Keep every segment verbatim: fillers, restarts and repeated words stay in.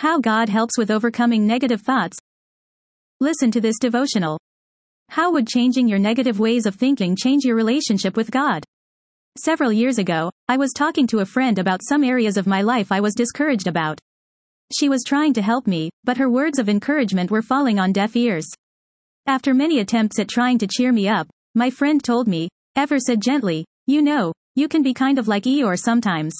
How God helps with overcoming negative thoughts. Listen to this devotional. How would changing your negative ways of thinking change your relationship with God? Several years ago, I was talking to a friend about some areas of my life I was discouraged about. She was trying to help me, but her words of encouragement were falling on deaf ears. After many attempts at trying to cheer me up, my friend told me, ever said gently, "You know, you can be kind of like Eeyore sometimes."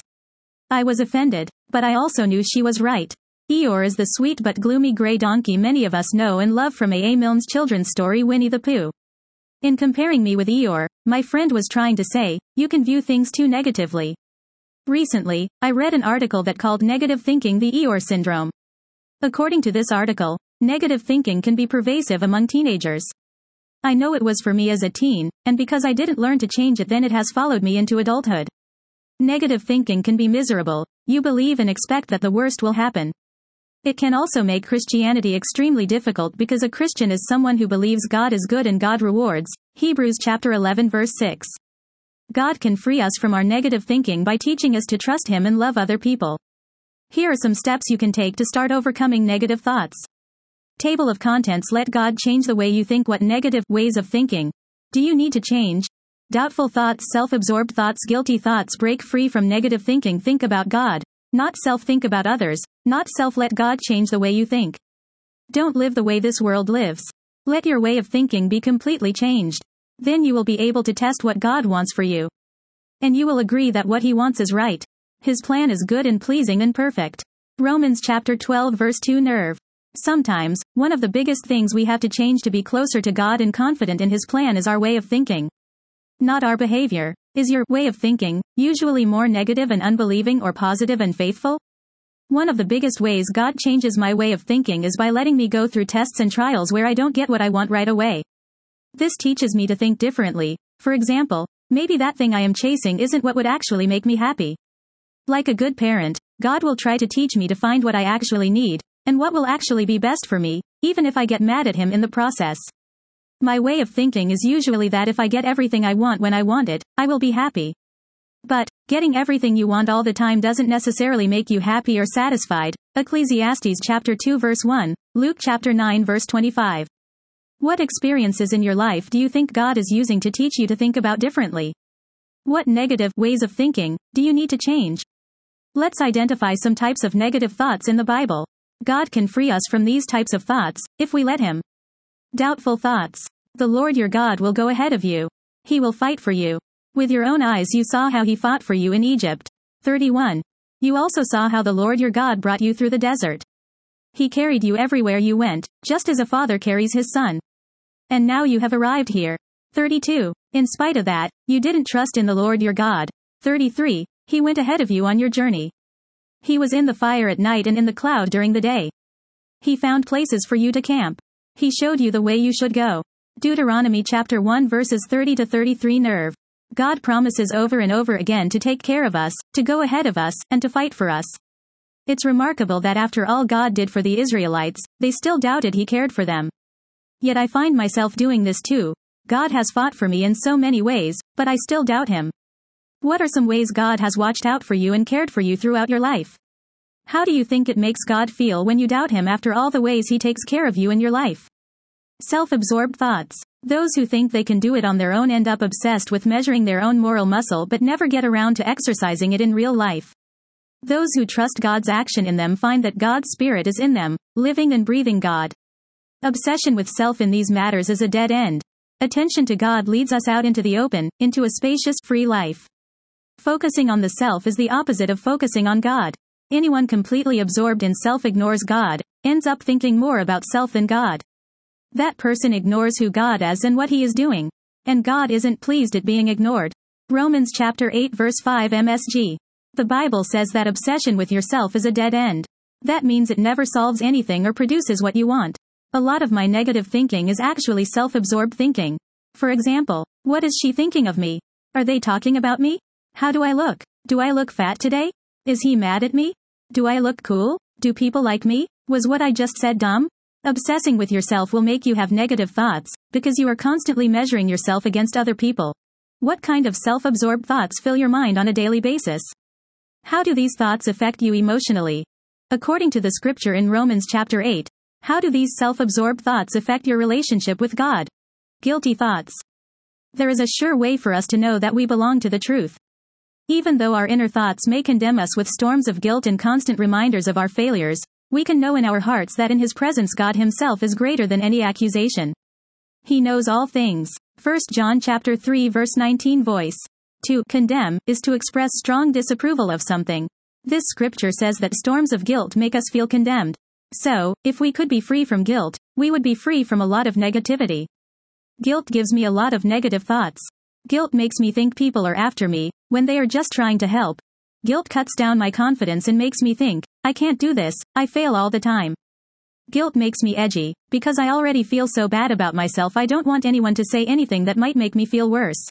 I was offended, but I also knew she was right. Eeyore is the sweet but gloomy gray donkey many of us know and love from A A. Milne's children's story Winnie the Pooh. In comparing me with Eeyore, my friend was trying to say, you can view things too negatively. Recently, I read an article that called negative thinking the Eeyore syndrome. According to this article, negative thinking can be pervasive among teenagers. I know it was for me as a teen, and because I didn't learn to change it then it has followed me into adulthood. Negative thinking can be miserable. You believe and expect that the worst will happen. It can also make Christianity extremely difficult because a Christian is someone who believes God is good and God rewards. Hebrews chapter eleven verse six. God can free us from our negative thinking by teaching us to trust Him and love other people. Here are some steps you can take to start overcoming negative thoughts. Table of contents. Let God change the way you think. What negative ways of thinking do you need to change? Doubtful thoughts, self-absorbed thoughts, guilty thoughts. Break free from negative thinking. Think about God, not self. Think about others, not self. Let God change the way you think. Don't live the way this world lives. Let your way of thinking be completely changed. Then you will be able to test what God wants for you. And you will agree that what He wants is right. His plan is good and pleasing and perfect. Romans chapter twelve verse two. Nerve. Sometimes, one of the biggest things we have to change to be closer to God and confident in His plan is our way of thinking. Not our behavior. Is your way of thinking usually more negative and unbelieving or positive and faithful? One of the biggest ways God changes my way of thinking is by letting me go through tests and trials where I don't get what I want right away. This teaches me to think differently. For example, maybe that thing I am chasing isn't what would actually make me happy. Like a good parent, God will try to teach me to find what I actually need, and what will actually be best for me, even if I get mad at Him in the process. My way of thinking is usually that if I get everything I want when I want it, I will be happy. But, getting everything you want all the time doesn't necessarily make you happy or satisfied. Ecclesiastes chapter two verse one, Luke chapter nine verse twenty-five. What experiences in your life do you think God is using to teach you to think about differently? What negative ways of thinking do you need to change? Let's identify some types of negative thoughts in the Bible. God can free us from these types of thoughts, if we let Him. Doubtful thoughts. The Lord your God will go ahead of you. He will fight for you. With your own eyes you saw how He fought for you in Egypt. thirty-one. You also saw how the Lord your God brought you through the desert. He carried you everywhere you went, just as a father carries his son. And now you have arrived here. thirty-two. In spite of that, you didn't trust in the Lord your God. thirty-three. He went ahead of you on your journey. He was in the fire at night and in the cloud during the day. He found places for you to camp. He showed you the way you should go. Deuteronomy chapter one verses thirty to thirty-three. Nerve. God promises over and over again to take care of us, to go ahead of us, and to fight for us. It's remarkable that after all God did for the Israelites, they still doubted He cared for them. Yet I find myself doing this too. God has fought for me in so many ways, but I still doubt Him. What are some ways God has watched out for you and cared for you throughout your life? How do you think it makes God feel when you doubt Him after all the ways He takes care of you in your life? Self-absorbed thoughts. Those who think they can do it on their own end up obsessed with measuring their own moral muscle but never get around to exercising it in real life. Those who trust God's action in them find that God's Spirit is in them, living and breathing God. Obsession with self in these matters is a dead end. Attention to God leads us out into the open, into a spacious, free life. Focusing on the self is the opposite of focusing on God. Anyone completely absorbed in self ignores God, ends up thinking more about self than God. That person ignores who God is and what He is doing. And God isn't pleased at being ignored. Romans chapter eight verse five M S G. The Bible says that obsession with yourself is a dead end. That means it never solves anything or produces what you want. A lot of my negative thinking is actually self-absorbed thinking. For example, what is she thinking of me? Are they talking about me? How do I look? Do I look fat today? Is he mad at me? Do I look cool? Do people like me? Was what I just said dumb? Obsessing with yourself will make you have negative thoughts, because you are constantly measuring yourself against other people. What kind of self-absorbed thoughts fill your mind on a daily basis? How do these thoughts affect you emotionally? According to the scripture in Romans chapter eight, how do these self-absorbed thoughts affect your relationship with God? Guilty thoughts. There is a sure way for us to know that we belong to the truth. Even though our inner thoughts may condemn us with storms of guilt and constant reminders of our failures, we can know in our hearts that in His presence God Himself is greater than any accusation. He knows all things. First John chapter three verse nineteen voice. To condemn is to express strong disapproval of something. This scripture says that storms of guilt make us feel condemned. So, if we could be free from guilt, we would be free from a lot of negativity. Guilt gives me a lot of negative thoughts. Guilt makes me think people are after me, when they are just trying to help. Guilt cuts down my confidence and makes me think, I can't do this, I fail all the time. Guilt makes me edgy, because I already feel so bad about myself I don't want anyone to say anything that might make me feel worse.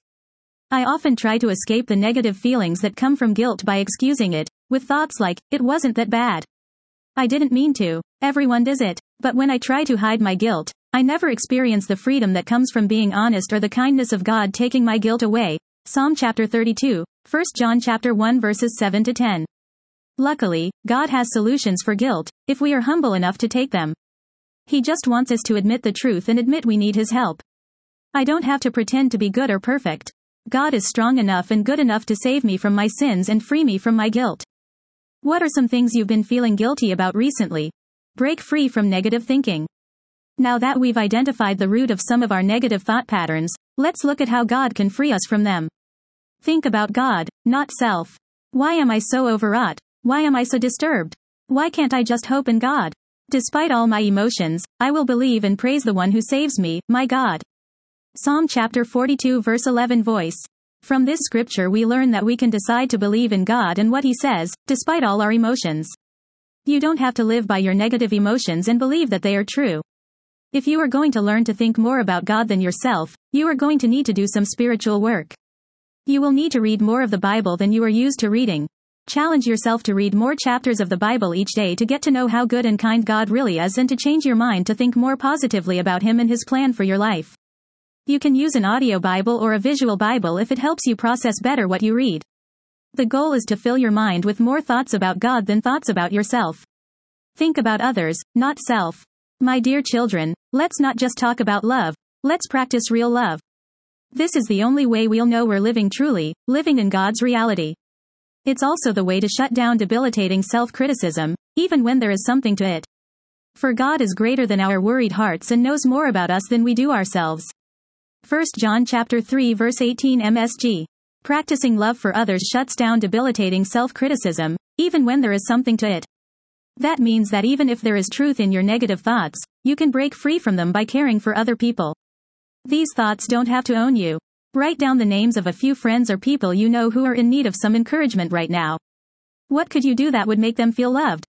I often try to escape the negative feelings that come from guilt by excusing it, with thoughts like, it wasn't that bad. I didn't mean to. Everyone does it. But when I try to hide my guilt, I never experience the freedom that comes from being honest or the kindness of God taking my guilt away. Psalm chapter thirty-two, First John chapter one verses seven to ten. Luckily, God has solutions for guilt, if we are humble enough to take them. He just wants us to admit the truth and admit we need His help. I don't have to pretend to be good or perfect. God is strong enough and good enough to save me from my sins and free me from my guilt. What are some things you've been feeling guilty about recently? Break free from negative thinking. Now that we've identified the root of some of our negative thought patterns, let's look at how God can free us from them. Think about God, not self. Why am I so overwrought? Why am I so disturbed? Why can't I just hope in God? Despite all my emotions, I will believe and praise the one who saves me, my God. Psalm chapter forty-two verse eleven voice. From this scripture we learn that we can decide to believe in God and what He says, despite all our emotions. You don't have to live by your negative emotions and believe that they are true. If you are going to learn to think more about God than yourself, you are going to need to do some spiritual work. You will need to read more of the Bible than you are used to reading. Challenge yourself to read more chapters of the Bible each day to get to know how good and kind God really is and to change your mind to think more positively about Him and His plan for your life. You can use an audio Bible or a visual Bible if it helps you process better what you read. The goal is to fill your mind with more thoughts about God than thoughts about yourself. Think about others, not self. My dear children, let's not just talk about love, let's practice real love. This is the only way we'll know we're living truly, living in God's reality. It's also the way to shut down debilitating self-criticism, even when there is something to it. For God is greater than our worried hearts and knows more about us than we do ourselves. First John chapter three verse eighteen M S G. Practicing love for others shuts down debilitating self-criticism, even when there is something to it. That means that even if there is truth in your negative thoughts, you can break free from them by caring for other people. These thoughts don't have to own you. Write down the names of a few friends or people you know who are in need of some encouragement right now. What could you do that would make them feel loved?